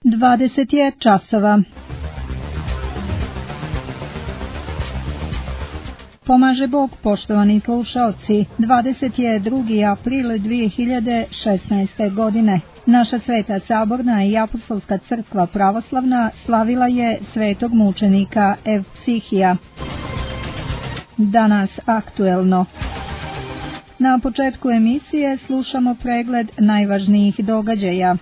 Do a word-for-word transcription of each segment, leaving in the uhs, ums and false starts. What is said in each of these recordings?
dvadeset je časova. Pomaže Bog, poštovani slušaoci, dvadeset drugi april dvije hiljade šesnaeste. godine. Naša Sveta Saborna i Apostolska crkva pravoslavna slavila je svetog mučenika Evpsihija. Danas aktuelno. Na početku emisije slušamo pregled najvažnijih događaja.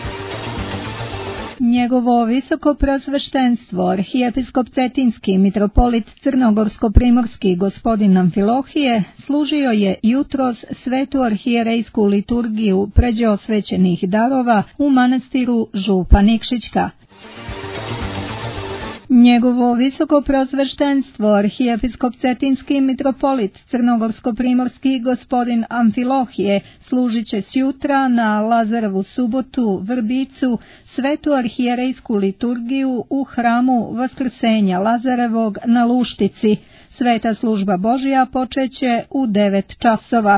Njegovo visoko preosveštenstvo, arhijepiskop Cetinski, mitropolit Crnogorsko-primorski gospodin Amfilohije, služio je jutros svetu arhijerejsku liturgiju pređe osvećenih darova u manastiru Župa Nikšićka. Njegovo visoko preosveštenstvo, arhijepiskop Cetinski, mitropolit Crnogorsko-primorski gospodin Amfilohije, služit će sjutra na Lazarevu subotu Vrbicu svetu arhijerejsku liturgiju u hramu Vaskrsenja Lazarevog na Luštici. Sveta služba Božja počeće u devet časova.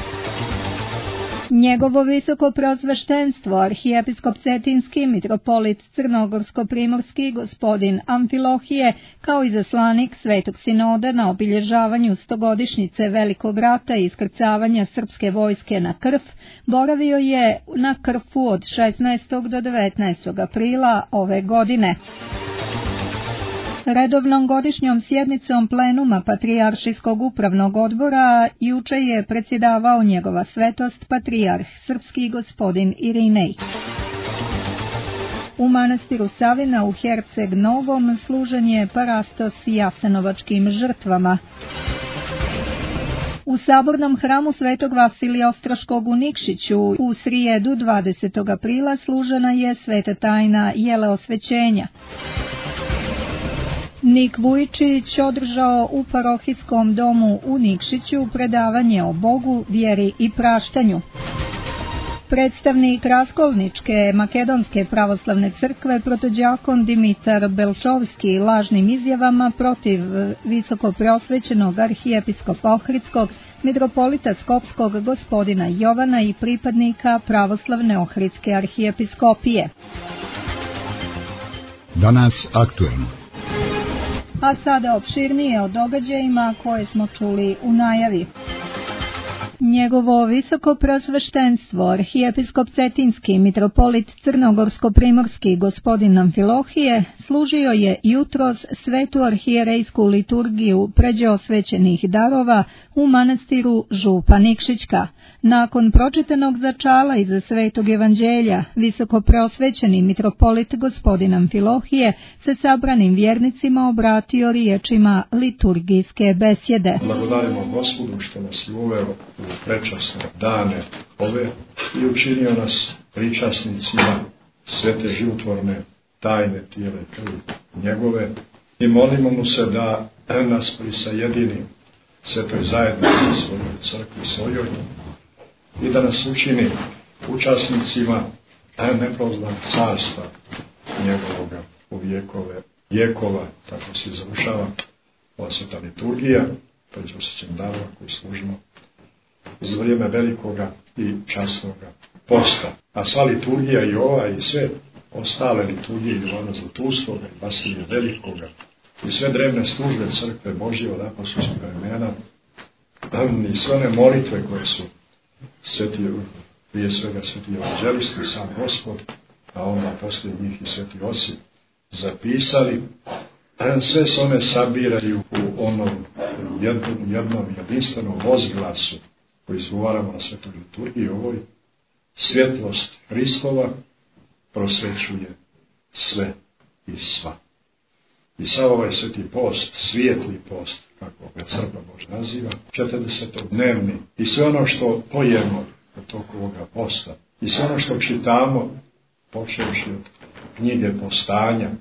Njegovo visoko preosveštenstvo, arhijepiskop Cetinski, mitropolit Crnogorsko-primorski gospodin Amfilohije, kao i zaslanik Svetog sinoda na obilježavanju stogodišnjice Velikog rata i iskrcavanja srpske vojske na Krf, boravio je na Krfu od šesnaestog do devetnaestog aprila ove godine. Redovnom godišnjom sjednicom plenuma Patrijaršijskog upravnog odbora juče je predsjedavao njegova svetost patrijarh srpski gospodin Irinej. U manastiru Savina u Herceg Novom služen je parastos jasenovačkim žrtvama. U sabornom hramu Svetog Vasilija Ostroškog u Nikšiću u srijedu dvadesetog aprila služena je sveta tajna jeleosvećenja. Nik Vujičić održao u parohijskom domu u Nikšiću predavanje o Bogu, vjeri i praštanju. Predstavnik Raskolničke makedonske pravoslavne crkve protodjakon Dimitar Belčovski lažnim izjavama protiv visoko preosvećenog arhijepiskopa Ohridskog, mitropolita Skopskog gospodina Jovana i pripadnika pravoslavne Ohridske arhijepiskopije. Danas aktuelno. A sada opširnije o događajima koje smo čuli u najavi. Njegovo visoko preosveštenstvo, arhijepiskop Cetinski, mitropolit Crnogorsko-primorski gospodin Amfilohije, služio je jutros svetu arhijerejsku liturgiju pređe osvećenih darova u manastiru Župa Nikšićka. Nakon pročitanog začala iza svetog evanđelja, visoko preosvećeni mitropolit gospodin Amfilohije se sabranim vjernicima obratio riječima liturgijske besjede. Blagodarimo Gospodu što nas je uveo u prečasne dane ove i učinio nas pričasnicima svete životvorne tajne tijela i krvi njegove i molimo mu se da nas prisajedini svetoj zajednici svojoj crkvi svojoj i da nas učini učasnicima neprozvan carstva njegovoga u vjekove vjekova. Tako se završava ova sveta liturgija pređe osjećanjem darova koji služimo za vrijeme velikoga i časnoga posta. A sva liturgija i ova i sve ostale liturgije Ivana Zlatoustoga i Vasilija Velikoga i sve drevne službe crkve Božje od apostolskog vremena i sve one molitve koje su sveti, prije svega sveti evanđelisti, sam Gospod, a onda poslije njih i sveti Osip zapisali, sve se one sabiraju u onom jednom, jednom jedinstvenom vozglasu koji izgovaramo na svetoj liturgiji ovoj. Svjetlost Hristova prosvećuje sve i sva. I sav ovaj sveti post, svijetli post, kako ga crkva Božja naziva, četrdesetodnevni, i sve ono što pojemo od tog ovoga posta, i sve ono što čitamo, počevši od knjige postanja,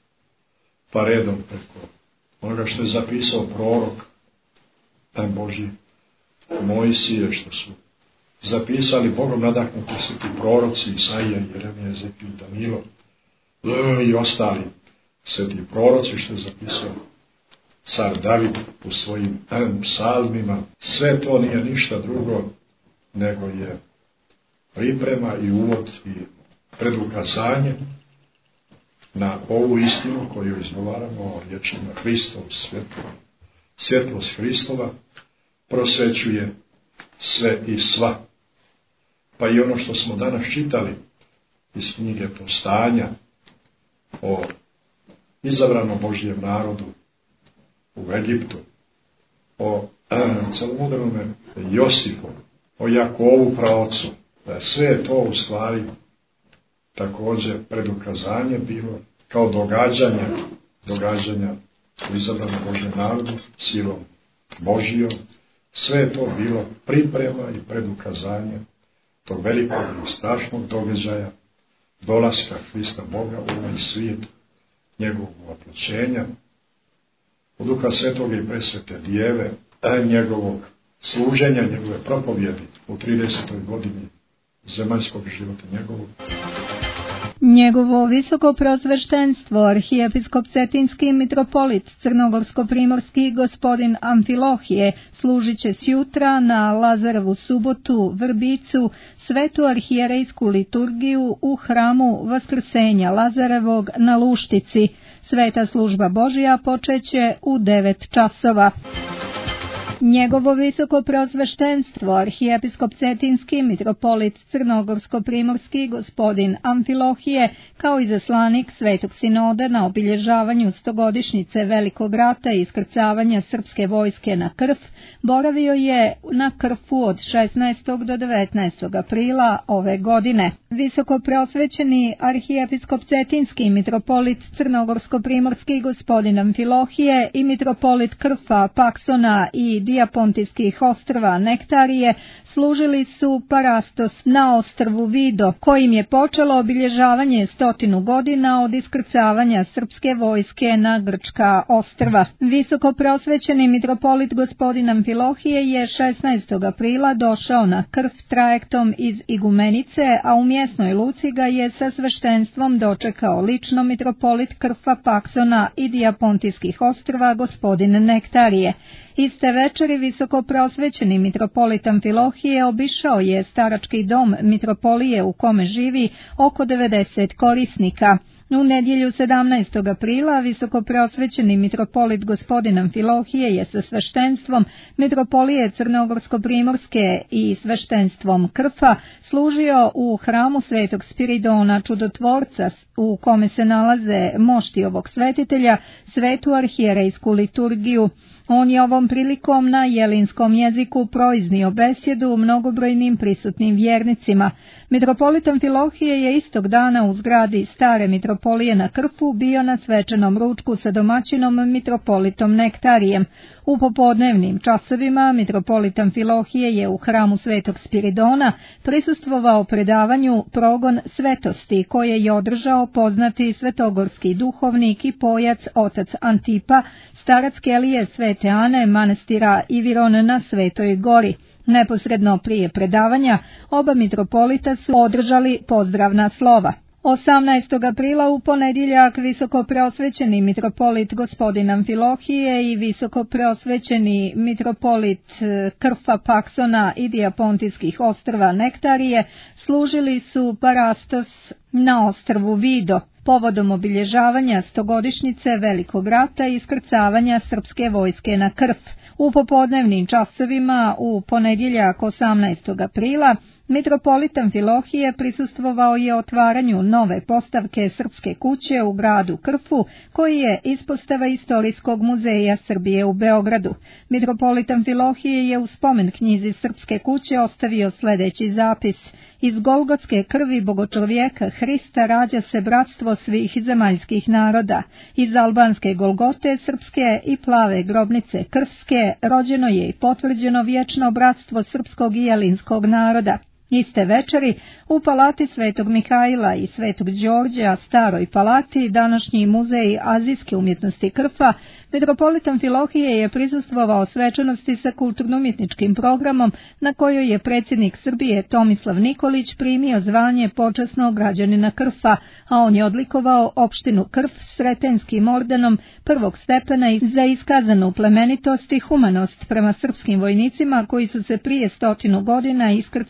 pa redom preko onoga što je zapisao prorok, taj Božji Mojsije, što su zapisali Bogom nadahnuti sveti proroci, Isaija, Jeremija, Ezekijel, Danilo i ostali sveti proroci, što je zapisao car David u svojim psalmima. Sve to nije ništa drugo nego je priprema i uvod i predukazanje na ovu istinu koju izgovaramo o riječima Hristovu svjetlo. Svjetlost Hristova prosvećuje sve i sva. Pa i ono što smo danas čitali iz knjige Postanja o izabranom Božjem narodu u Egiptu, o celomudrome Josipu, o Jakovu praocu, sve je to u stvari također predukazanje bilo kao događanja, događanja u izabranom Božjem narodu, silom Božijom. Sve je to bilo priprema i predukazanje tog velikog i strašnog događaja, dolaska Hrista Boga u ovaj svijet, njegovog oploćenja, od Duha Svetoga i presvete Djeve, njegovog služenja, njegove propovjedi u tridesetoj godini zemaljskog života njegovog. Njegovo visoko preosveštenstvo, arhijepiskop Cetinski mitropolit Crnogorsko-primorski gospodin Amfilohije, služit će sjutra na Lazarevu subotu, Vrbicu, svetu arhijerejsku liturgiju u hramu Vaskrsenja Lazarevog na Luštici. Sveta služba Božja počeće u devet časova. Njegovo visoko preosveštenstvo, arhijepiskop Cetinski mitropolit Crnogorsko-primorski gospodin Amfilohije, kao izaslanik Svetog sinoda na obilježavanju stogodišnjice Velikog rata i iskrcavanja srpske vojske na Krf, boravio je na Krfu od šesnaestog do devetnaestog aprila ove godine. Visoko preosvećeni arhijepiskop Cetinski mitropolit Crnogorsko-primorski gospodin Amfilohije i mitropolit Krfa, Paksona i Dijapontijskih ostrva Nektarije služili su parastos na ostrvu Vido, kojim je počelo obilježavanje stotinu godina od iskrcavanja srpske vojske na grčka ostrva. Visoko preosvećeni mitropolit gospodin Amfilohije je šesnaestog aprila došao na Krf trajektom iz Igumenice, a u mjesnoj luci ga je sa sveštenstvom dočekao lično mitropolit Krfa, Paksona i Dijapontijskih ostrva gospodin Nektarije. Iste večeri visoko preosvećeni mitropolit Amfilohije obišao je starački dom mitropolije u kome živi oko devedeset korisnika. U nedjelju sedamnaestog aprila visoko preosvećeni mitropolit gospodin Amfilohije je sa sveštenstvom mitropolije Crnogorsko-primorske i sveštenstvom Krfa služio u hramu Svetog Spiridona Čudotvorca, u kome se nalaze mošti ovog svetitelja, svetu arhijerejsku liturgiju. On je ovom prilikom na jelinskom jeziku proiznio besjedu mnogobrojnim prisutnim vjernicima. Mitropolit Amfilohije je istog dana u zgradi stare mitropolije na Krfu bio na svečanom ručku sa domaćinom mitropolitom Nektarijem. U popodnevnim časovima mitropolit Amfilohije je u hramu Svetog Spiridona prisustvovao predavanju Progon svetosti, koje je održao poznati svetogorski duhovnik i pojac otac Antipa, starac kelije Svete Ane, manastira Iviron na Svetoj gori. Neposredno prije predavanja oba mitropolita su održali pozdravna slova. osamnaestog aprila u ponedjeljak visoko preosvećeni mitropolit gospodin Amfilohije i visoko preosvećeni mitropolit Krfa, Paksona i Dijapontijskih ostrva Nektarije služili su parastos na ostrvu Vido, povodom obilježavanja stogodišnjice Velikog rata i iskrcavanja srpske vojske na Krf. U popodnevnim časovima u ponedjeljak osamnaestog aprila mitropolit Amfilohije prisustvovao je otvaranju nove postavke Srpske kuće u gradu Krfu, koji je ispostava Istorijskog muzeja Srbije u Beogradu. Mitropolit Amfilohije je u spomen knjizi Srpske kuće ostavio sljedeći zapis: iz Golgotske krvi bogočovjeka Hrista rađa se bratstvo svih zemaljskih naroda. Iz albanske Golgote, srpske i plave grobnice krvske rođeno je i potvrđeno vječno bratstvo srpskog i jelinskog naroda. Iste večeri u palati Svetog Mihajla i Svetog Đorđa, staroj palati, današnji muzej azijske umjetnosti Krfa, mitropolit Amfilohije je prisustvovao svečanosti sa kulturno-umjetničkim programom na kojoj je predsjednik Srbije Tomislav Nikolić primio zvanje počasnog građanina Krfa, a on je odlikovao opštinu Krf sretenskim ordenom prvog stepena za iskazanu plemenitost i humanost prema srpskim vojnicima koji su se prije stotinu godina iskrcali na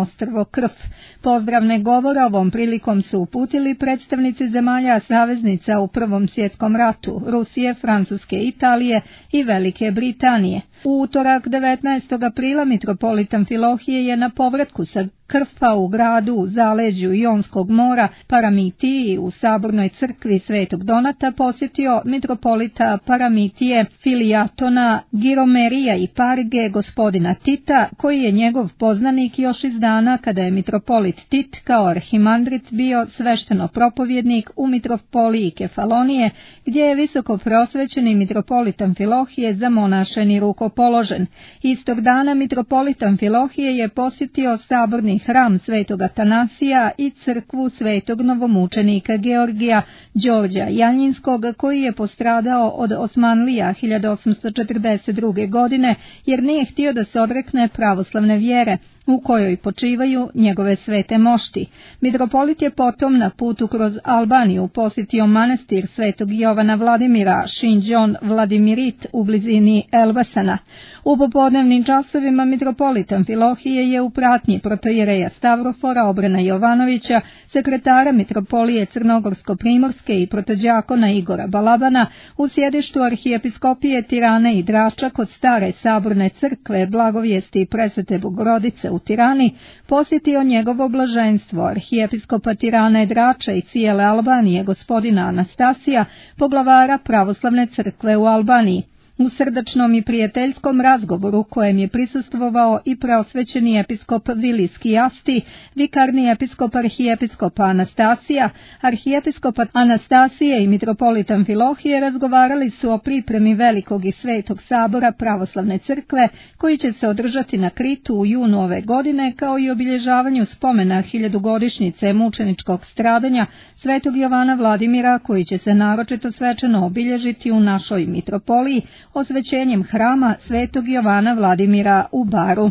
ostrvo Krf. Pozdravne govore ovom prilikom su uputili predstavnici zemalja saveznica u Prvom svjetskom ratu, Rusije, Francuske, Italije i Velike Britanije. U utorak devetnaestog aprila mitropolit Amfilohije je na povratku sa Krfa u gradu u zaleđu Jonskog mora Paramitiji u sabornoj crkvi Svetog Donata posjetio mitropolita Paramitije Filijatona Giromerija i Parige gospodina Tita, koji je njegov poznanik još iz dana kada je mitropolit Tit kao arhimandrit bio svešteno propovjednik u mitropoliji Kefalonije, gdje je visoko prosvećeni mitropolit Amfilohije zamonašen i rukopoložen. Istog dana mitropolit Amfilohije je posjetio saborni hram Svetog Atanasija i crkvu Svetog novomučenika Georgija Đorđa Janjinskog, koji je postradao od Osmanlija hiljadu osamsto četrdeset druge. godine jer nije htio da se odrekne pravoslavne vjere u kojoj počivaju njegove svete mošti. Mitropolit je potom na putu kroz Albaniju posjetio manastir Svetog Jovana Vladimira Šinđon Vladimirit u blizini Elbasana. U popodnevnim časovima mitropolit Amfilohije je u pratnji protojereja Stavrofora Obrena Jovanovića, sekretara mitropolije Crnogorsko-primorske i protođakona Igora Balabana u sjedištu arhijepiskopije Tirane i Drača kod stare saborne crkve Blagovijesti i Presvete Bogorodice u Tirani posjetio njegovo blaženstvo arhijepiskopa Tirane, Drača i cijele Albanije gospodina Anastasija, poglavara pravoslavne crkve u Albaniji. U srdačnom i prijateljskom razgovoru kojem je prisustvovao i preosvećeni episkop Vilijski Asti, vikarni episkop arhijepiskopa Anastasija, arhijepiskopa Anastasije i mitropolit Amfilohije razgovarali su o pripremi velikog i svetog sabora pravoslavne crkve koji će se održati na Kritu u junu ove godine, kao i obilježavanju spomena hiljadugodišnjice mučeničkog stradanja Svetog Jovana Vladimira, koji će se naročito svečano obilježiti u našoj mitropoliji osvećenjem hrama Svetog Jovana Vladimira u Baru.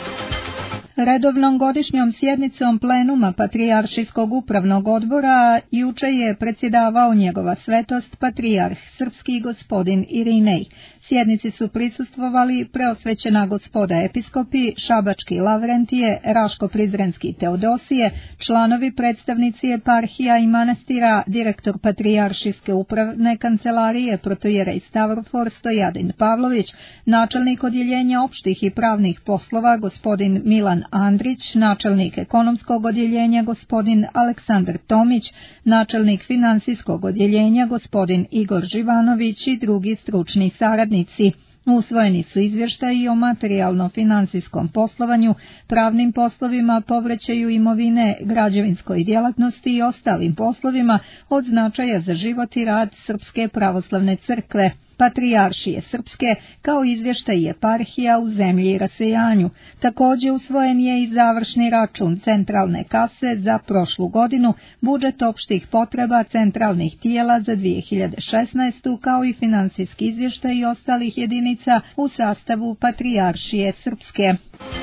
Redovnom godišnjom sjednicom plenuma Patrijaršijskog upravnog odbora juče je predsjedavao njegova svetost patrijarh srpski gospodin Irinej. Sjednici su prisustvovali preosvećena gospoda episkopi, Šabački Lavrentije, Raško-Prizrenski Teodosije, članovi predstavnici eparhija i manastira, direktor Patrijaršijske upravne kancelarije protojerej Stavrofor Stojadin Pavlović, načelnik odjeljenja opštih i pravnih poslova gospodin Milan Andrić, načelnik ekonomskog odjeljenja gospodin Aleksandar Tomić, načelnik finansijskog odjeljenja gospodin Igor Živanović i drugi stručni saradnici. Usvojeni su izvještaji o materijalno-finansijskom poslovanju, pravnim poslovima, povraćaju imovine, građevinskoj djelatnosti i ostalim poslovima od značaja za život i rad Srpske pravoslavne crkve, Patrijaršije Srpske, kao izvještaj eparhija u zemlji i rasejanju. Također usvojen je i završni račun centralne kase za prošlu godinu, budžet opštih potreba centralnih tijela za dvije hiljade šesnaestu. kao i financijski izvještaj ostalih jedinica u sastavu Patrijaršije Srpske.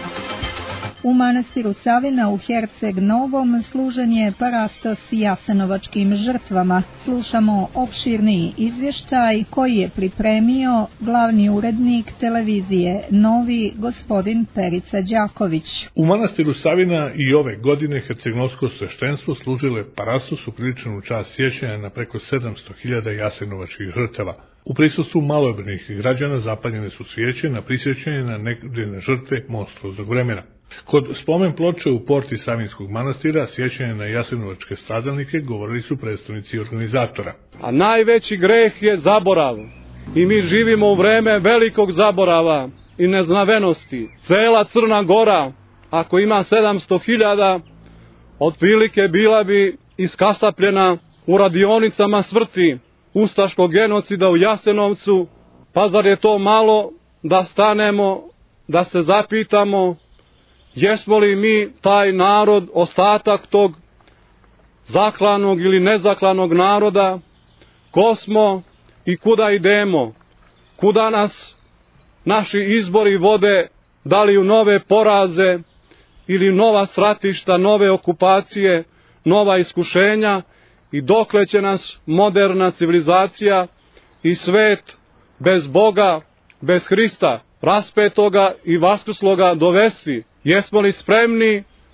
U manastiru Savina u Herceg Novom služen je parastos jasenovačkim žrtvama. Slušamo opširniji izvještaj koji je pripremio glavni urednik televizije Novi, gospodin Perica Đaković. U manastiru Savina i ove godine hercegnovsko sveštenstvo služilo je parastos upriličen u čast sjećanja na preko sedamsto hiljada jasenovačkih žrtava. U prisustvu malobrojnih građana zapaljene su svijeće na prisjećanje na neviđene žrtve monstruoznog vremena. Kod spomen ploče u porti Savinskog manastira sjećanje na jasenovačke stradalnike govorili su predstavnici organizatora. A najveći greh je zaborav. I mi živimo u vreme velikog zaborava i neznavenosti. Cela Crna Gora, ako ima sedamsto hiljada, otprilike bila bi iskasapljena u radionicama smrti ustaškog genocida u Jasenovcu. Pa zar je to malo da stanemo, da se zapitamo jesmo li mi taj narod, ostatak tog zaklanog ili nezaklanog naroda, ko smo i kuda idemo, kuda nas naši izbori vode, da li u nove poraze ili nova stratišta, nove okupacije, nova iskušenja i dokle će nas moderna civilizacija i svet bez Boga, bez Hrista, raspetoga i vaskrsloga dovesti. Jesmo li spremni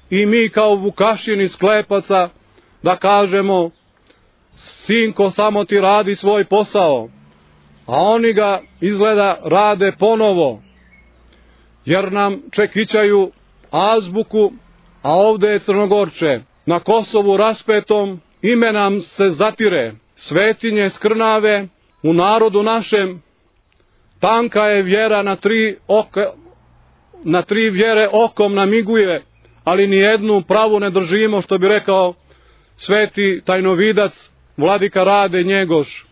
i mi kao Vukašini sklepaca da kažemo: sinko, samo ti radi svoj posao, a oni ga izgleda rade ponovo, jer nam čekićaju azbuku, a ovde je Crnogorče. Na Kosovu raspetom ime nam se zatire, svetinje skrnave, u narodu našem tanka je vjera, na tri, oka, na tri vjere okom namiguje, ali ni jednu pravu ne držimo, što bi rekao sveti tajnovidac vladika Rade Njegoš.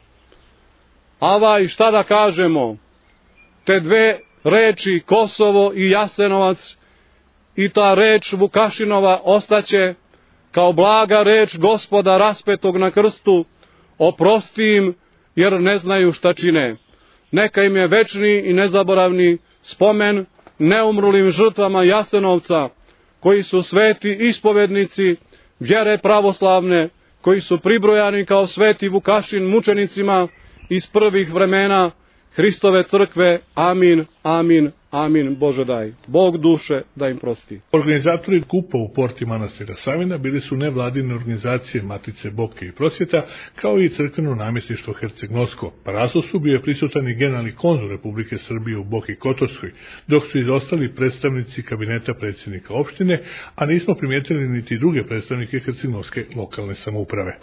Avaj, šta da kažemo, te dve reči Kosovo i Jasenovac i ta reč Vukašinova ostaće kao blaga reč Gospoda raspetog na krstu: oprosti im, jer ne znaju šta čine. Neka im je večni i nezaboravni spomen neumrulim žrtvama Jasenovca, koji su sveti ispovednici vjere pravoslavne, koji su pribrojani kao sveti Vukašin mučenicima iz prvih vremena Hristove crkve. Amin, amin, amin. Bože daj, Bog duše da im prosti. Organizatori kupa u porti manastira Savina bili su nevladine organizacije Matice Bobke i Prosvjeta, kao i crkveno namjesništvo Herceg-Nosko. Parasosu bio je prisutan i generalni konzul Republike Srbije u Boki Kotorskoj, dok su izostali predstavnici kabineta predsjednika opštine, a nismo primijetili niti druge predstavnike Herceg-Noske lokalne samouprave.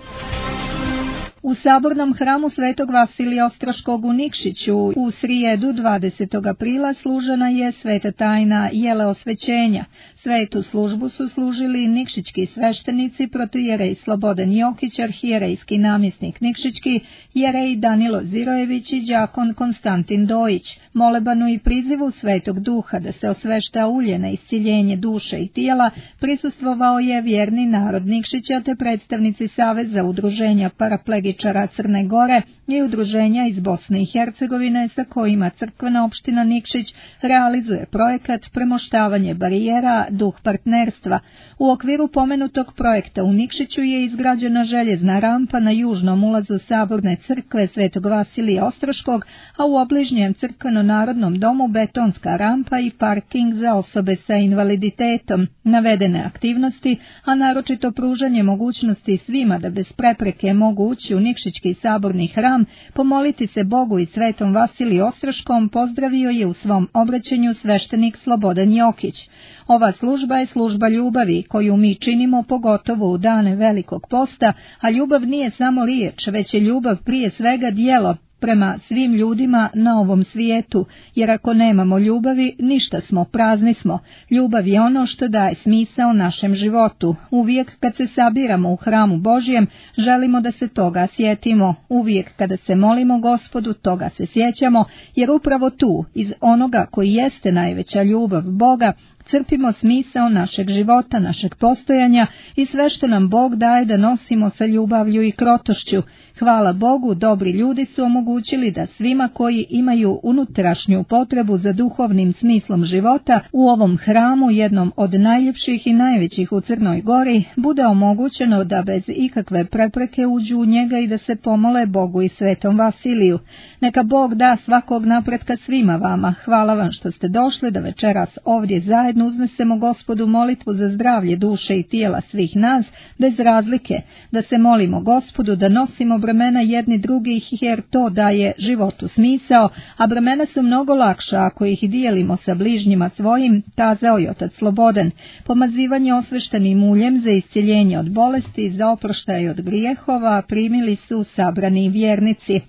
U sabornom hramu Svetog Vasilija Ostroškog u Nikšiću u srijedu dvadesetog aprila služena je sveta tajna jeleosvećenja. Svetu službu su služili nikšićki sveštenici, protojerej Slobodan Jokić, arhijerejski namjesnik nikšićki, jerej Danilo Zirojević i đakon Konstantin Dojić. Molebanu i prizivu Svetog Duha da se osvešta ulje na isciljenje duše i tijela prisustvovao je vjerni narod Nikšića te predstavnici Saveza udruženja paraplegičara Crne Gore i udruženja iz Bosne i Hercegovine sa kojima crkvena opština Nikšić realizuje projekat premoštavanje barijera Duh partnerstva. U okviru pomenutog projekta u Nikšiću je izgrađena željezna rampa na južnom ulazu Saborne crkve Svetog Vasilija Ostroškog, a u obližnjem crkveno-narodnom domu betonska rampa i parking za osobe sa invaliditetom. Navedene aktivnosti, a naročito pružanje mogućnosti svima da bez prepreke mogu ući u Nikšićki saborni hram, pomoliti se Bogu i Svetom Vasiliju Ostroškom, pozdravio je u svom obraćanju sveštenik Slobodan Jokić. Ova služba je služba ljubavi, koju mi činimo pogotovo u dane Velikog posta, a ljubav nije samo riječ, već je ljubav prije svega djelo prema svim ljudima na ovom svijetu, jer ako nemamo ljubavi, ništa smo, prazni smo. Ljubav je ono što daje smisao našem životu. Uvijek kad se sabiramo u hramu Božjem, želimo da se toga sjetimo. Uvijek kada se molimo Gospodu, toga se sjećamo, jer upravo tu, iz onoga koji jeste najveća ljubav Boga, crpimo smisao našeg života, našeg postojanja i sve što nam Bog daje da nosimo sa ljubavlju i krotošću. Hvala Bogu, dobri ljudi su omogućili da svima koji imaju unutrašnju potrebu za duhovnim smislom života u ovom hramu, jednom od najljepših i najvećih u Crnoj Gori, bude omogućeno da bez ikakve prepreke uđu u njega i da se pomole Bogu i Svetom Vasiliju. Neka Bog da svakog napretka svima vama. Hvala vam što ste došli da večeras ovdje zajedno uznesemo Gospodu molitvu za zdravlje duše i tijela svih nas, bez razlike, da se molimo Gospodu da nosimo bremena jedni drugih, jer to daje životu smisao, a bremena su mnogo lakša ako ih dijelimo sa bližnjima svojim, kazao je otac Slobodan. Pomazivanje osveštenim uljem za iscjeljenje od bolesti i za oproštaj od grijehova primili su sabrani vjernici.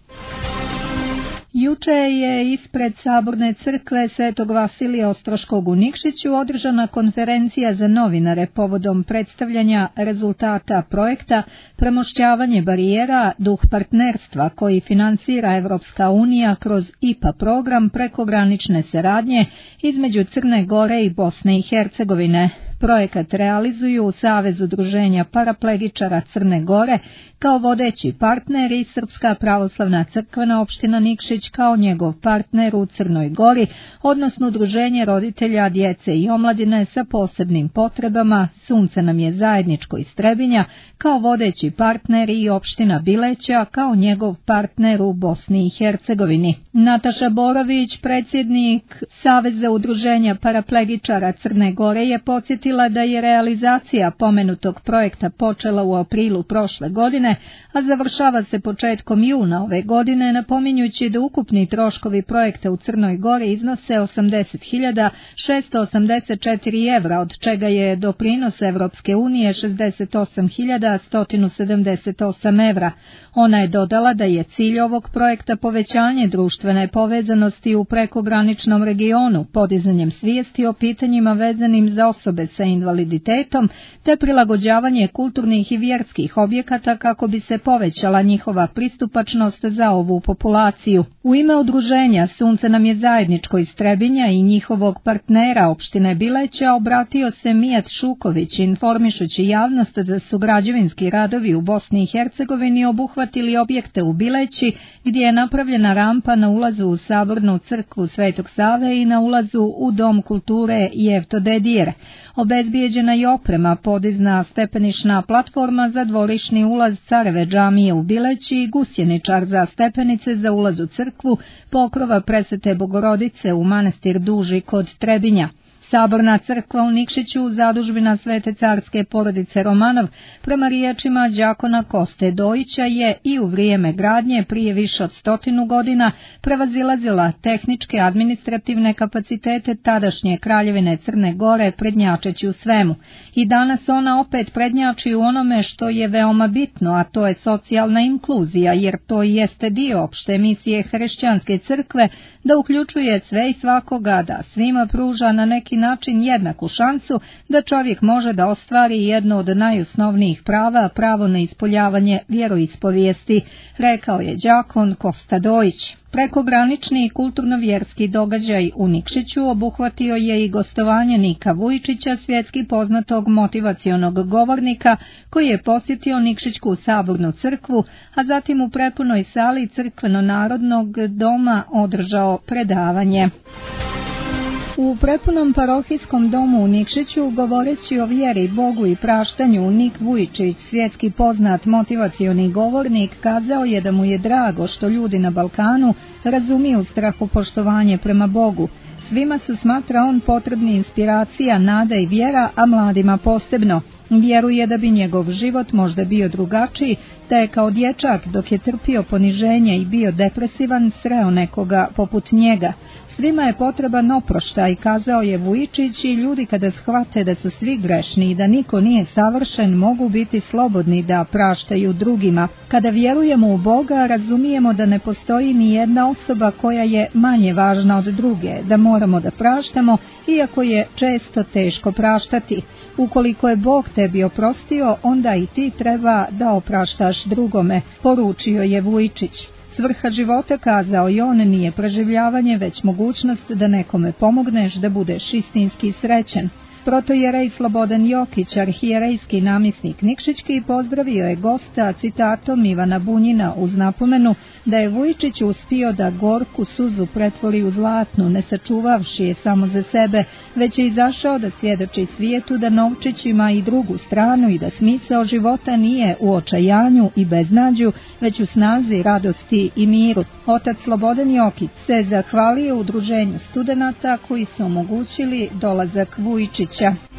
Juče je ispred Saborne crkve Svetog Vasilija Ostroškog u Nikšiću održana konferencija za novinare povodom predstavljanja rezultata projekta premošćavanje barijera Duh partnerstva koji financira Evropska unija kroz I P A program prekogranične saradnje između Crne Gore i Bosne i Hercegovine. Projekat realizuju u Savez udruženja paraplegičara Crne Gore kao vodeći partner i Srpska pravoslavna crkvena opština Nikšić kao njegov partner u Crnoj Gori, odnosno udruženje roditelja djece i omladine sa posebnim potrebama Sunce nam je zajedničko iz Trebinja kao vodeći partner i opština Bileća kao njegov partner u Bosni i Hercegovini. Nataša Borović, predsjednik Saveza udruženja paraplegičara Crne Gore, je podsjetila podsjetila da je realizacija pomenutog projekta počela u aprilu prošle godine, a završava se početkom juna ove godine, napominjući da ukupni troškovi projekta u Crnoj Gori iznose osamdeset hiljada šesto osamdeset četiri evra, od čega je doprinos Evropske unije šezdeset osam hiljada sto sedamdeset osam evra. Ona je dodala da je cilj ovog projekta povećanje društvene povezanosti u prekograničnom regionu, podizanjem svijesti o pitanjima vezanim za osobe sa invaliditetom, te prilagođavanje kulturnih i vjerskih objekata kako bi se povećala njihova pristupačnost za ovu populaciju. U ime udruženja Sunce nam je zajedničko iz Trebinja i njihovog partnera opštine Bileća obratio se Mijat Šuković, informišući javnost da su građevinski radovi u Bosni i Hercegovini obuhvatili objekte u Bileći, gdje je napravljena rampa na ulazu u Sabornu crkvu Svetog Save i na ulazu u Dom kulture Jevtodedir. Obezbijeđena je oprema, podizna stepenišna platforma za dvorišni ulaz Careve džamije u Bileći i gusjeničar za stepenice za ulaz u crkvu, pokrova Presvete Bogorodice u manastir Duži kod Trebinja. Saborna crkva u Nikšiću, zadužbina Svete carske porodice Romanov, prema riječima đakona Koste Dojića, je i u vrijeme gradnje prije više od stotinu godina prevazilazila tehničke administrativne kapacitete tadašnje Kraljevine Crne Gore, prednjačeći u svemu. I danas ona opet prednjači u onome što je veoma bitno, a to je socijalna inkluzija, jer to jeste dio opšte misije Hrišćanske crkve da uključuje sve i svakoga, da svima pruža na neki način jednaku šansu da čovjek može da ostvari jedno od najosnovnijih prava, pravo na ispoljavanje vjeroispovijesti, rekao je đakon Kosta Dojić. Prekogranični kulturno-vjerski događaj u Nikšiću obuhvatio je i gostovanje Nika Vujčića, svjetski poznatog motivacionog govornika, koji je posjetio Nikšićku sabornu crkvu, a zatim u prepunoj sali Crkveno-narodnog doma održao predavanje. U prepunom parohijskom domu u Nikšiću, govoreći o vjeri, Bogu i praštanju, Nik Vujčić, svjetski poznat motivacioni govornik, kazao je da mu je drago što ljudi na Balkanu razumiju strahopoštovanje prema Bogu. Svima su, smatra on, potrebni inspiracija, nada i vjera, a mladima posebno. Vjeruje da bi njegov život možda bio drugačiji, te je kao dječak, dok je trpio poniženje i bio depresivan, sreo nekoga poput njega. Svima je potreban oproštaj, kazao je Vujčić, i ljudi kada shvate da su svi grešni i da niko nije savršen, mogu biti slobodni da praštaju drugima. Kada vjerujemo u Boga, razumijemo da ne postoji ni jedna osoba koja je manje važna od druge, da moramo da praštamo, iako je često teško praštati. Ukoliko je Bog tebi oprostio, onda i ti treba da opraštaš drugome, poručio je Vujčić. Svrha života, kazao i on, nije preživljavanje, već mogućnost da nekome pomogneš da budeš istinski srećen. Protojerej Slobodan Jokić, arhijerejski namjesnik Nikšićki, pozdravio je gosta citatom Ivana Bunjina uz napomenu da je Vujčić uspio da gorku suzu pretvori u zlatnu, ne sačuvavši je samo za sebe, već je izašao da svjedoči svijetu da Novčić ima i drugu stranu i da smisao života nije u očajanju i beznađu, već u snazi, radosti i miru. Otac Slobodan Jokić se zahvalio udruženju studenata koji su omogućili dolazak Vujčića.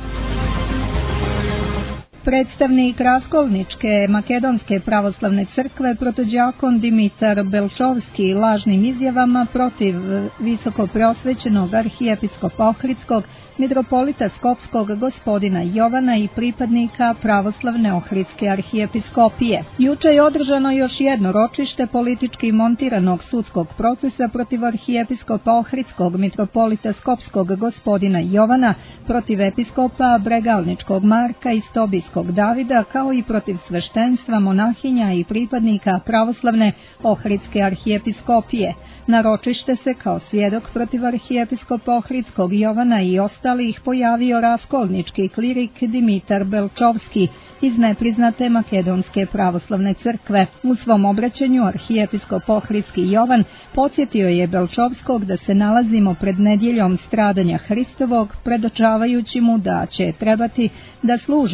Predstavnik Raskolničke makedonske pravoslavne crkve, protođakon Dimitar Belčovski, lažnim izjavama protiv visoko preosvećenog arhijepiskopa Ohridskog, mitropolita Skopskog gospodina Jovana i pripadnika pravoslavne Ohridske arhijepiskopije. Juče je održano još jedno ročište politički montiranog sudskog procesa protiv arhijepiskopa Ohridskog, mitropolita Skopskog gospodina Jovana, protiv episkopa Bregalničkog Marka i Stobijskog Davida, kao i protiv sveštenstva, monahinja i pripadnika pravoslavne Ohridske arhijepiskopije. Na ročište se kao svjedok protiv arhijepiskopa Ohridskog Jovana i ostalih pojavio raskolnički klirik Dimitar Belčovski iz nepriznate makedonske pravoslavne crkve. U svom obraćanju arhijepiskop Ohridski Jovan podsjetio je Belčovskog da se nalazimo pred nedjeljom stradanja Hristovog, predočavajući mu da će trebati da služi tokom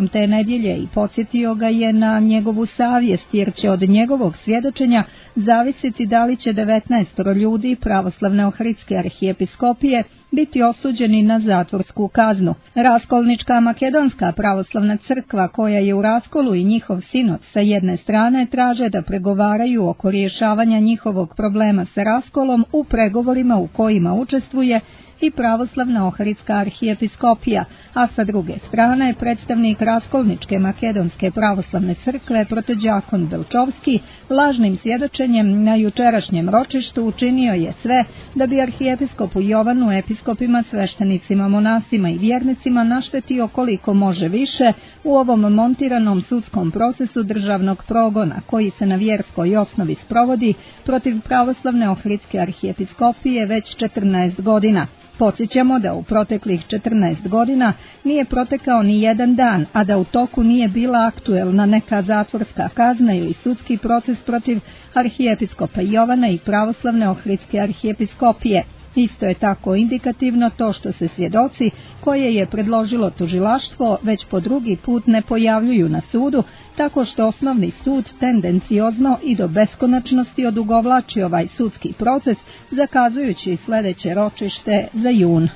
tokom te nedjelje i podsjetio ga je na njegovu savjest, jer će od njegovog svjedočenja zavisiti da li će devetnaest ljudi pravoslavne ohridske arhijepiskopije biti osuđeni na zatvorsku kaznu. Raskolnička makedonska pravoslavna crkva, koja je u raskolu, i njihov sinod sa jedne strane traže da pregovaraju oko rješavanja njihovog problema sa raskolom u pregovorima u kojima učestvuje i pravoslavna ohridska arhijepiskopija, a sa druge strane predstavnik raskolničke makedonske pravoslavne crkve protođakon Belčovski lažnim svjedočenjem na jučerašnjem ročištu učinio je sve da bi arhijepiskopu Jovanu, episkopima, sveštenicima, monasima i vjernicima naštetio koliko može više u ovom montiranom sudskom procesu državnog progona koji se na vjerskoj osnovi sprovodi protiv pravoslavne ohridske arhijepiskopije već četrnaest godina. Podsjećamo da u proteklih četrnaest godina nije protekao ni jedan dan, a da u toku nije bila aktuelna neka zatvorska kazna ili sudski proces protiv arhijepiskopa Jovana i pravoslavne ohridske arhijepiskopije. Isto je tako indikativno to što se svjedoci koje je predložilo tužilaštvo već po drugi put ne pojavljuju na sudu, tako što osnovni sud tendenciozno i do beskonačnosti odugovlači ovaj sudski proces, zakazujući sljedeće ročište za jun.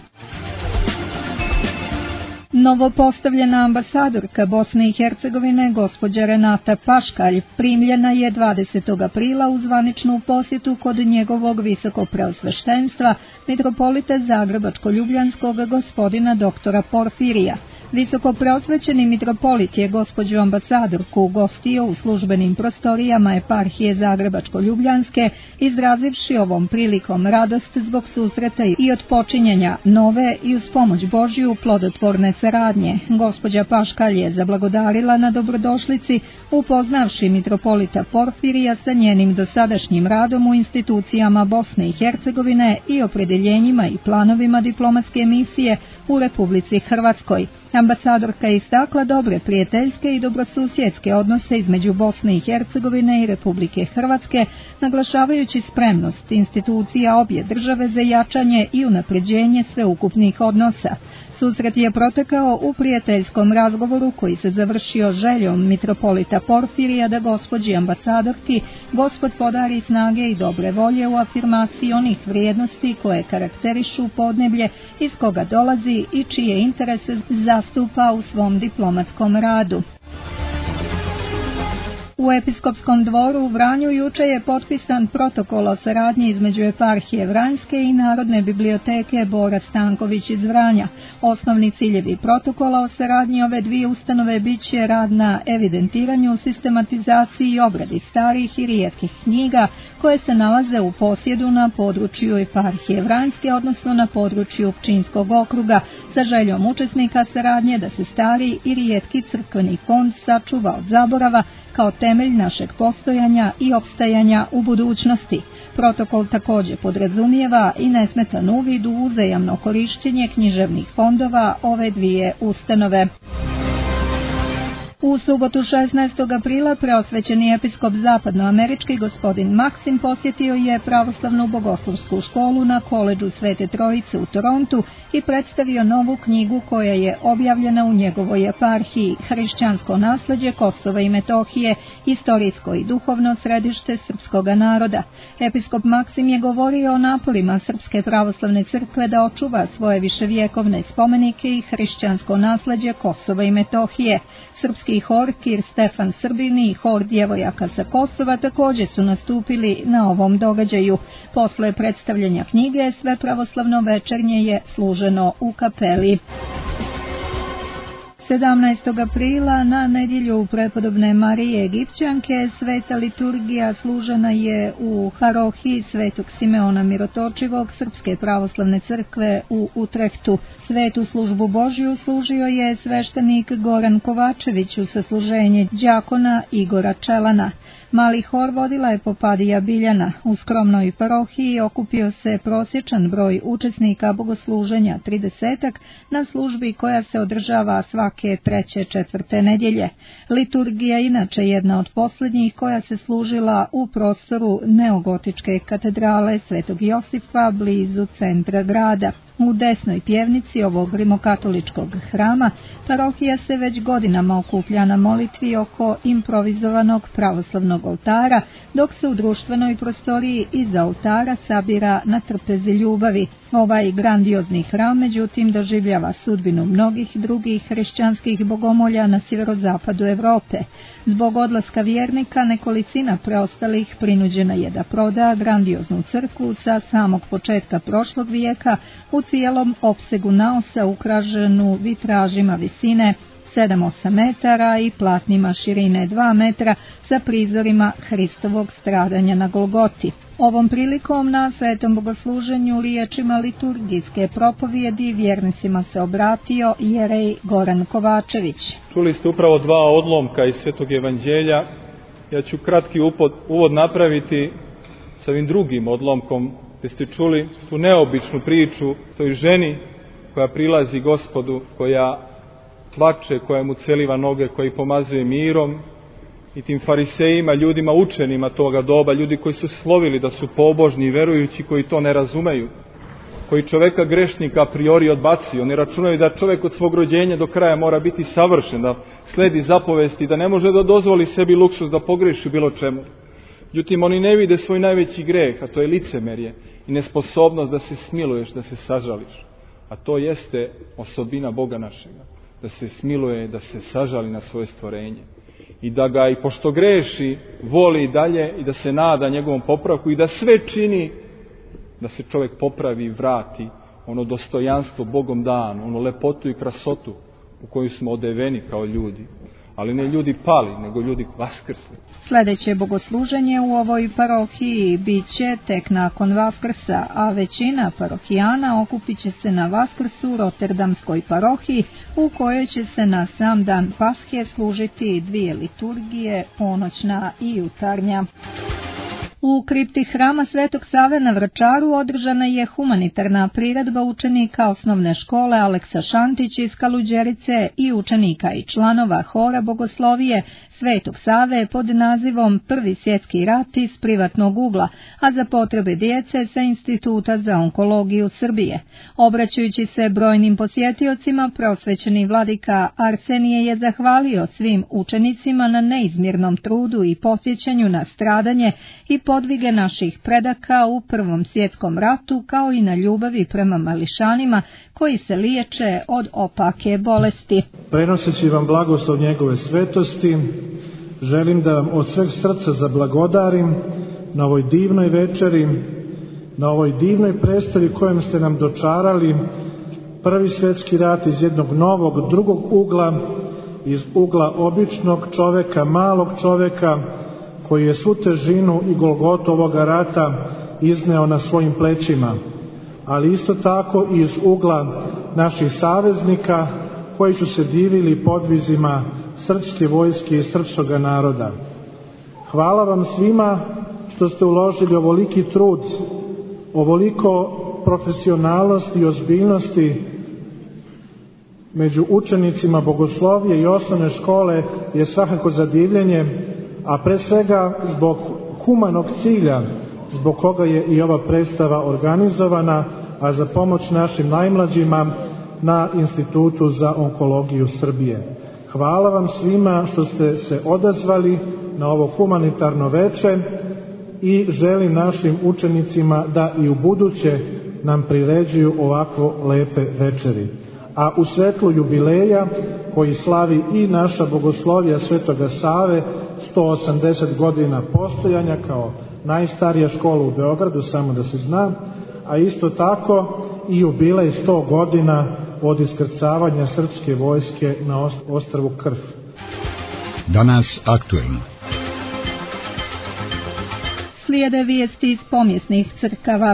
Novopostavljena ambasadorka Bosne i Hercegovine, gospođa Renata Paškalj, primljena je dvadesetog aprila u zvaničnu posjetu kod njegovog visokopreosveštenstva mitropolite Zagrebačko-Ljubljanskog gospodina doktora Porfirija. Visokopreosvećeni mitropolit je gospođu ambasadorku ugostio u službenim prostorijama eparhije Zagrebačko-Ljubljanske, izrazivši ovom prilikom radost zbog susreta i otpočinjenja nove i uz pomoć Božju plodotvorne saradnje. Gospođa Paškalj je zablagodarila na dobrodošlici, upoznavši mitropolita Porfirija sa njenim dosadašnjim radom u institucijama Bosne i Hercegovine i opredeljenjima i planovima diplomatske misije u Republici Hrvatskoj. Ambasadorka je istakla dobre prijateljske i dobrosusjedske odnose između Bosne i Hercegovine i Republike Hrvatske, naglašavajući spremnost institucija obje države za jačanje i unapređenje sveukupnih odnosa. Susret je protekao u prijateljskom razgovoru koji se završio željom mitropolita Porfirija da gospođi ambasadorki Gospod podari snage i dobre volje u afirmaciji onih vrijednosti koje karakterišu podneblje iz koga dolazi i čije interese zastupa u svom diplomatskom radu. U episkopskom dvoru u Vranju juče je potpisan protokol o saradnji između eparhije Vranjske i Narodne biblioteke Bora Stanković iz Vranja. Osnovni ciljevi protokola o saradnji ove dvije ustanove bit će rad na evidentiranju, sistematizaciji i obradi starih i rijetkih knjiga koje se nalaze u posjedu na području eparhije Vranjske, odnosno na području Pčinskog okruga, sa željom učesnika saradnje da se stari i rijetki crkveni fond sačuva od zaborava kao temelj našeg postojanja i opstajanja u budućnosti. Protokol također podrazumijeva i nesmetan uvid u uzajamno korištenje književnih fondova ove dvije ustanove. U subotu šesnaestog aprila preosvećeni episkop zapadnoamerički gospodin Maksim posjetio je pravoslavnu bogoslovsku školu na koledžu Svete Trojice u Torontu i predstavio novu knjigu koja je objavljena u njegovoj eparhiji, Hrišćansko nasleđe Kosova i Metohije, istorijsko i duhovno središte srpskog naroda. Episkop Maksim je govorio o naporima Srpske pravoslavne crkve da očuva svoje viševjekovne spomenike i hrišćansko nasleđe Kosova i Metohije. Srpski hor Kir Stefan Srbini i hor djevojaka sa Kosova također su nastupili na ovom događaju. Posle predstavljanja knjige sve pravoslavno večernje je služeno u kapeli. sedamnaestog aprila na nedjelju prepodobne Marije Egipćanke sveta liturgija služena je u Harohiji Svetog Simeona Mirotočivog Srpske pravoslavne crkve u Utrehtu. Svetu službu Božju služio je sveštenik Goran Kovačević u sasluženje đakona Igora Čelana. Mali hor vodila je Popadija Biljana. U skromnoj parohiji okupio se prosječan broj učesnika bogosluženja tridesetak na službi koja se održava svake treće četvrte nedjelje. Liturgija inače jedna od posljednjih koja se služila u prostoru neogotičke katedrale Svetog Josifa blizu centra grada. U desnoj pjevnici ovog rimokatoličkog hrama parohija se već godinama okuplja na molitvi oko improvizovanog pravoslavnog oltara, dok se u društvenoj prostoriji iza oltara sabira na trpezi ljubavi. Ovaj grandiozni hram, međutim, doživljava sudbinu mnogih drugih hrišćanskih bogomolja na sjeverozapadu Europe. Zbog odlaska vjernika, nekolicina preostalih prinuđena je da proda grandioznu crkvu sa samog početka prošlog vijeka u cijelom opsegu naosa ukraženu vitražima visine sedam osam metara i platnima širine dva metra sa prizorima Hristovog stradanja na Golgoti. Ovom prilikom na svetom bogosluženju riječima liturgijske propovijedi vjernicima se obratio jerej Goran Kovačević. Čuli ste upravo dva odlomka iz Svetog evanđelja. Ja ću kratki uvod napraviti sa ovim drugim odlomkom, gdje ste čuli tu neobičnu priču toj ženi koja prilazi Gospodu, koja plače, koja mu celiva noge, koja pomazuje mirom, i tim farisejima, ljudima učenima toga doba, ljudi koji su slovili da su pobožni i verujući, koji to ne razumeju, koji čoveka grešnika a priori odbacuju. Oni računaju da čovjek od svog rođenja do kraja mora biti savršen, da sledi zapovesti, da ne može da dozvoli sebi luksus da pogreši bilo čemu. Međutim, oni ne vide svoj najveći greh, a to je licemerje i nesposobnost da se smiluješ, da se sažališ. A to jeste osobina Boga našega, da se smiluje, da se sažali na svoje stvorenje. I da ga, i pošto greši, voli i dalje i da se nada njegovom popravku i da sve čini da se čovjek popravi i vrati ono dostojanstvo Bogom dano, ono lepotu i krasotu u koju smo odeveni kao ljudi. Ali ne ljudi pali, nego ljudi vaskrsli. Sljedeće bogosluženje u ovoj parohiji bit će tek nakon Vaskrsa, a većina parohijana okupit će se na Vaskrsu u Rotterdamskoj parohiji, u kojoj će se na sam dan Paske služiti dvije liturgije, ponoćna i jutarnja. U kripti hrama Svetog Save na Vračaru održana je humanitarna priredba učenika osnovne škole Aleksa Šantić iz Kaluđerice i učenika i članova hora bogoslovije Svetog Save pod nazivom Prvi svjetski rat iz privatnog ugla, a za potrebe djece sa Instituta za onkologiju Srbije. Obraćajući se brojnim posjetiocima, prosvećeni vladika Arsenije je zahvalio svim učenicima na neizmjernom trudu i podsjećanju na stradanje i podvige naših predaka u Prvom svjetskom ratu, kao i na ljubavi prema mališanima koji se liječe od opake bolesti. Prenoseći vam blagoslov njegove svetosti, želim da vam od sveg srca zablagodarim na ovoj divnoj večeri, na ovoj divnoj predstavi kojem ste nam dočarali Prvi svjetski rat iz jednog novog, drugog ugla, iz ugla običnog čovjeka, malog čovjeka, koji je svu težinu i golgotu ovoga rata izneo na svojim plećima, ali isto tako i iz ugla naših saveznika koji su se divili podvizima srpske vojske i srpskoga naroda. Hvala vam svima što ste uložili ovoliki trud, ovoliko profesionalnosti i ozbiljnosti među učenicima bogoslovije i osnovne škole je svakako za divljenje, a pre svega zbog humanog cilja zbog koga je i ova predstava organizovana, a za pomoć našim najmlađima na Institutu za onkologiju Srbije. Hvala vam svima što ste se odazvali na ovo humanitarno veče i želim našim učenicima da i u buduće nam priređuju ovako lepe večeri. A u svetlu jubileja koji slavi i naša bogoslovija Svetoga Save, sto osamdeset godina postojanja kao najstarija škola u Beogradu, samo da se zna, a isto tako i jubilej sto godina od iskrcavanja srpske vojske na ostrvu Krf. Danas aktuelno. Slijede vijesti iz pomjesnih crkava.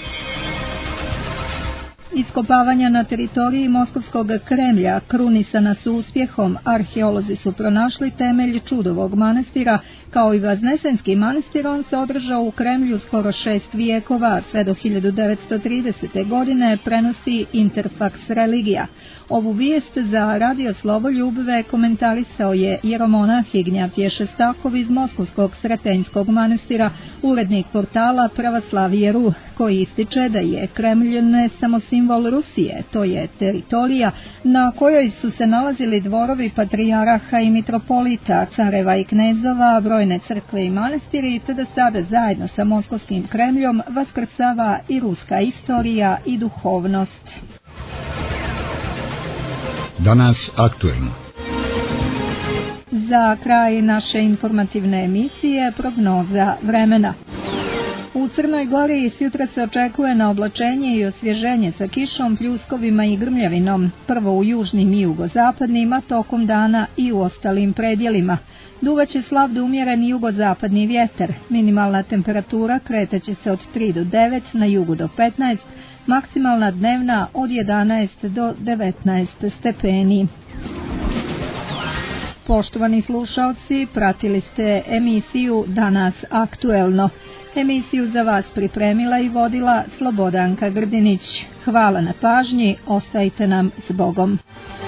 Iskopavanja na teritoriji Moskovskog Kremlja krunisana su uspjehom. Arheolozi su pronašli temelj Čudovog manastira, kao i Vaznesenski manastir. On se održao u Kremlju skoro šest vijekova, sve do hiljadu devetsto tridesete. godine prenosi Interfax religija. Ovu vijest za Radio Slovoljubive komentarisao je jeromonah Ignjatije Šestakov iz Moskovskog Sretenjskog manastira, urednik portala Pravoslavije.ru, koji ističe da je Kremlj ne samo simbol simbol Rusije, to je teritorija na kojoj su se nalazili dvorovi patrijaraha i mitropolita, careva i knezova, brojne crkve i manastiri, te da sada zajedno sa Moskovskim Kremljom vaskrsava i ruska istorija i duhovnost. Danas aktuelno. Za kraj naše informativne emisije prognoza vremena. U Crnoj Gori sjutra se očekuje na oblačenje i osvježenje sa kišom, pljuskovima i grmljavinom, prvo u južnim i jugozapadnim, a tokom dana i u ostalim predjelima. Duvaće slab do umjeren jugozapadni vjetar, minimalna temperatura kretaće se od tri do devet, na jugu do petnaest, maksimalna dnevna od jedanaest do devetnaest stepeni. Poštovani slušalci, pratili ste emisiju Danas aktuelno. Emisiju za vas pripremila i vodila Slobodanka Grdinić. Hvala na pažnji, ostajte nam s Bogom.